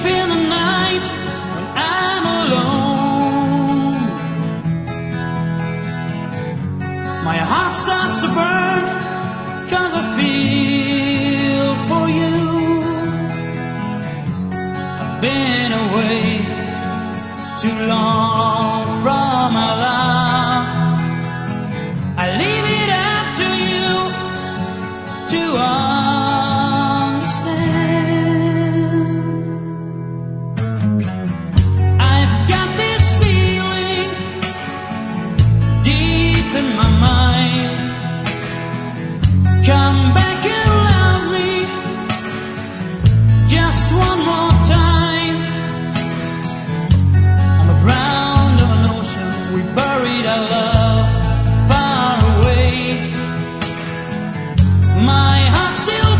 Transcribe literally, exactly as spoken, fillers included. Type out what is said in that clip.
deep in the night when I'm alone. My heart starts to burn 'cause I feel for you. I've been away too long from my love. I leave it up to you to understand. I've got this feeling deep in my mind. Come back and love me just one more time. On the ground of an ocean, we buried our love far away. My heart still